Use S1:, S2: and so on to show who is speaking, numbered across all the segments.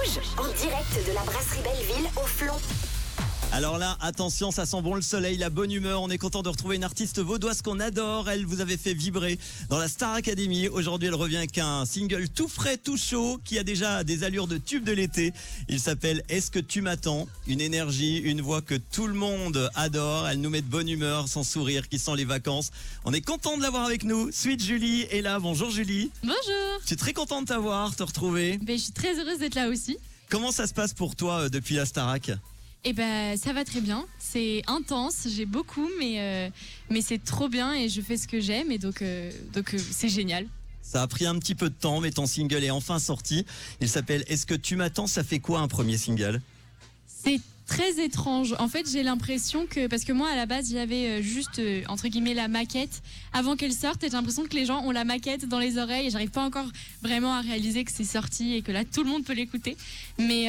S1: Rouge, en direct de la brasserie Belleville au Flon.
S2: Alors là, attention, ça sent bon le soleil, la bonne humeur. On est content de retrouver une artiste vaudoise qu'on adore. Elle vous avait fait vibrer dans la Star Academy. Aujourd'hui, elle revient avec un single tout frais, tout chaud, qui a déjà des allures de tube de l'été. Il s'appelle Est-ce que tu m'attends? Une énergie, une voix que tout le monde adore. Elle nous met de bonne humeur, son sourire qui sent les vacances. On est content de l'avoir avec nous. Sweet Julie est là. Bonjour Julie.
S3: Bonjour.
S2: Je suis très content de t'avoir, te retrouver.
S3: Je suis très heureuse d'être là aussi.
S2: Comment ça se passe pour toi depuis la Starac?
S3: Ça va très bien. C'est intense, j'ai beaucoup, mais c'est trop bien et je fais ce que j'aime et donc c'est génial.
S2: Ça a pris un petit peu de temps, mais ton single est enfin sorti. Il s'appelle Est-ce que tu m'attends? Ça fait quoi un premier single?
S3: C'est très étrange. En fait, j'ai l'impression que, parce que moi à la base j'avais juste entre guillemets la maquette avant qu'elle sorte, et j'ai l'impression que les gens ont la maquette dans les oreilles et j'arrive pas encore vraiment à réaliser que c'est sorti et que là tout le monde peut l'écouter. Mais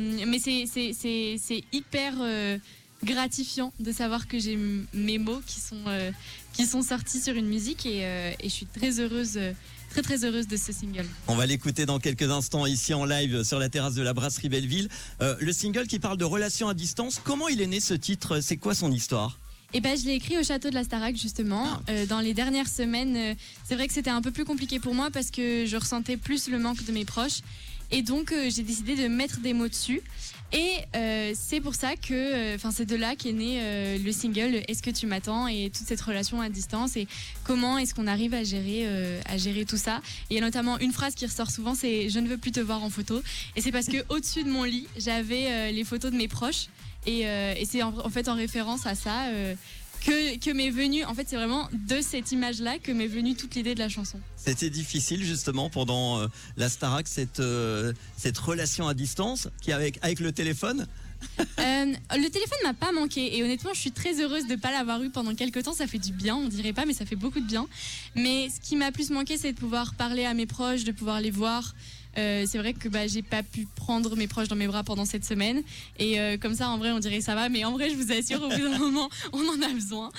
S3: c'est hyper gratifiant de savoir que j'ai mes mots qui sont sortis sur une musique et je suis très heureuse. Très heureuse de ce single.
S2: On va l'écouter dans quelques instants ici en live sur la terrasse de la brasserie Belleville. Le single qui parle de relations à distance, comment il est né ce titre? C'est quoi son histoire?
S3: Je l'ai écrit au château de la Starac justement. Dans les dernières semaines, c'est vrai que c'était un peu plus compliqué pour moi parce que je ressentais plus le manque de mes proches. Et donc j'ai décidé de mettre des mots dessus. Et c'est pour ça que, c'est de là qu'est né le single Est-ce que tu m'attends, et toute cette relation à distance et comment est-ce qu'on arrive à gérer tout ça. Et il y a notamment une phrase qui ressort souvent, c'est je ne veux plus te voir en photo. Et c'est parce que au-dessus de mon lit, j'avais les photos de mes proches. Et c'est en fait en référence à ça que m'est venue, en fait c'est vraiment de cette image-là que m'est venue toute l'idée de la chanson.
S2: C'était difficile justement pendant la Starac, cette relation à distance qui avec le téléphone?
S3: Le téléphone m'a pas manqué et honnêtement je suis très heureuse de pas l'avoir eu pendant quelques temps. Ça fait du bien, on dirait pas, mais ça fait beaucoup de bien. Mais ce qui m'a plus manqué, c'est de pouvoir parler à mes proches, de pouvoir les voir. C'est vrai que j'ai pas pu prendre mes proches dans mes bras pendant cette semaine et comme ça en vrai on dirait ça va, mais en vrai je vous assure au bout d'un moment on en a besoin.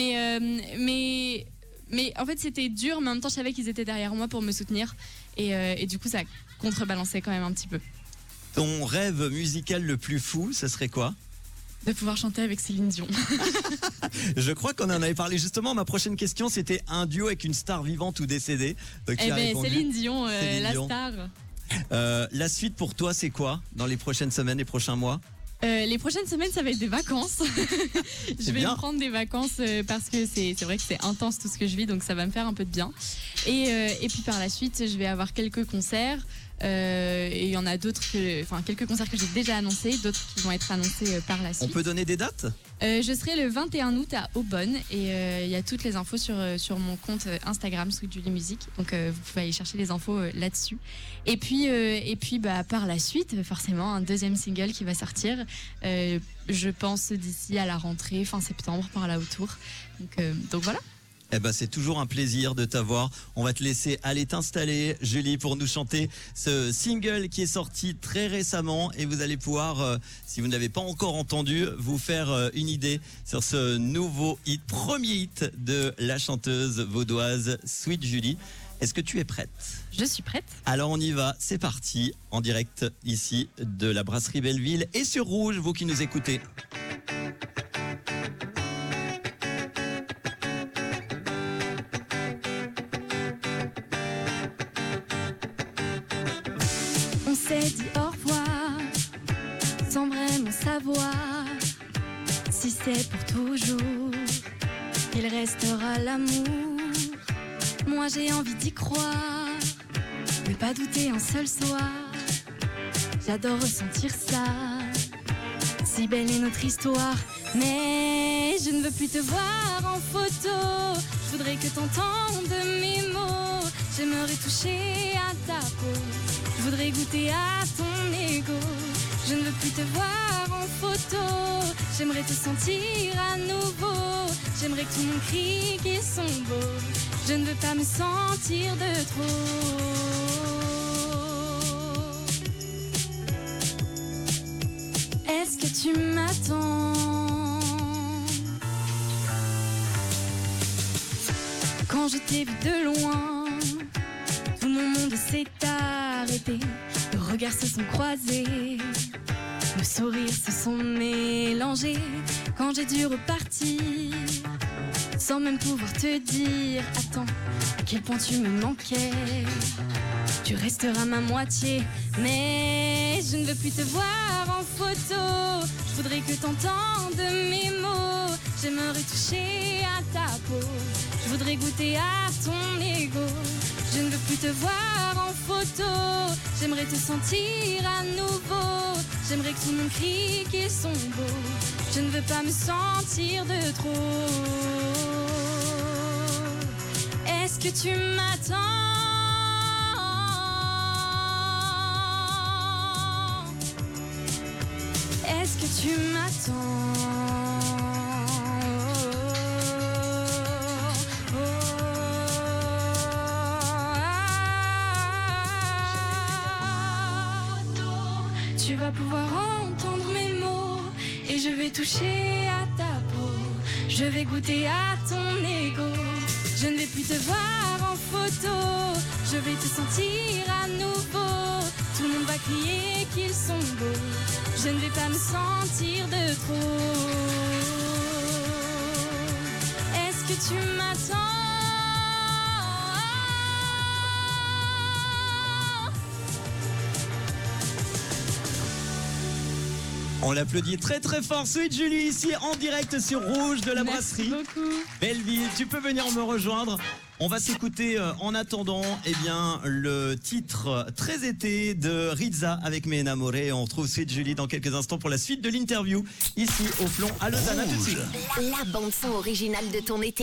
S3: Mais en fait c'était dur, mais en même temps je savais qu'ils étaient derrière moi pour me soutenir et du coup ça contrebalançait quand même un petit peu.
S2: Ton rêve musical le plus fou, ce serait quoi?
S3: De pouvoir chanter avec Céline Dion.
S2: Je crois qu'on en avait parlé justement. Ma prochaine question, c'était un duo avec une star vivante ou décédée. Donc,
S3: Céline Dion, la star.
S2: La suite pour toi, c'est quoi dans les prochaines semaines, les prochains mois?
S3: Les prochaines semaines, ça va être des vacances. Je vais me prendre des vacances parce que c'est vrai que c'est intense tout ce que je vis, donc ça va me faire un peu de bien. Et puis par la suite, je vais avoir quelques concerts. Et il y en a d'autres quelques concerts que j'ai déjà annoncés, d'autres qui vont être annoncés par la suite.
S2: On peut donner des dates?
S3: Je serai le 21 août à Aubonne et il y a toutes les infos sur mon compte Instagram Sweet Julie Music, donc vous pouvez aller chercher les infos là-dessus. Et puis par la suite, forcément un deuxième single qui va sortir, je pense d'ici à la rentrée, fin septembre, par là autour. Donc voilà.
S2: C'est toujours un plaisir de t'avoir. On va te laisser aller t'installer, Julie, pour nous chanter ce single qui est sorti très récemment, et vous allez pouvoir, si vous ne l'avez pas encore entendu, vous faire une idée sur ce nouveau hit, premier hit de la chanteuse vaudoise Sweet Julie. Est-ce que tu es prête?
S3: Je suis prête.
S2: Alors on y va, c'est parti, en direct ici de la brasserie Belleville et sur Rouge, vous qui nous écoutez.
S3: On s'est dit au revoir, sans vraiment savoir si c'est pour toujours, il restera l'amour. Moi j'ai envie d'y croire, ne pas douter un seul soir. J'adore ressentir ça, si belle est notre histoire. Mais je ne veux plus te voir en photo, je voudrais que t'entendes mes mots. J'aimerais toucher à ta peau, je voudrais goûter à ton ego. Je ne veux plus te voir en photo, j'aimerais te sentir à nouveau. J'aimerais que tout mon crie qu'ils sont beaux, je ne veux pas me sentir de trop. Est-ce que tu m'attends? Quand je t'ai vu de loin, tout mon monde s'est arrêté. Le regards se sont croisés, nos sourires se sont mélangés quand j'ai dû repartir, sans même pouvoir te dire attends, à quel point tu me manquais. Tu resteras ma moitié, mais je ne veux plus te voir en photo. Je voudrais que t'entendes mes mots. J'aimerais toucher à ta peau. Je voudrais goûter à ton ego. Je ne veux plus te voir en photo. J'aimerais te sentir à nouveau. J'aimerais que tout le monde crie qu'ils sont beaux. Je ne veux pas me sentir de trop. Est-ce que tu m'attends? Est-ce que tu m'attends? Tu vas pouvoir entendre mes mots et je vais toucher à ta peau. Je vais goûter à ton ego. Je ne vais plus te voir en photo. Je vais te sentir à nouveau. Tout le monde va crier qu'ils sont beaux. Je ne vais pas me sentir de trop. Est-ce que tu m'attends?
S2: On l'applaudit très très fort. Sweet Julie ici en direct sur Rouge de la brasserie
S3: beaucoup.
S2: Belleville. Tu peux venir me rejoindre. On va s'écouter en attendant le titre Très été de Rizza avec Mes Enamorés. On retrouve Sweet Julie dans quelques instants pour la suite de l'interview ici au Flon à Lausanne. À tout de suite.
S1: La bande son originale de ton été.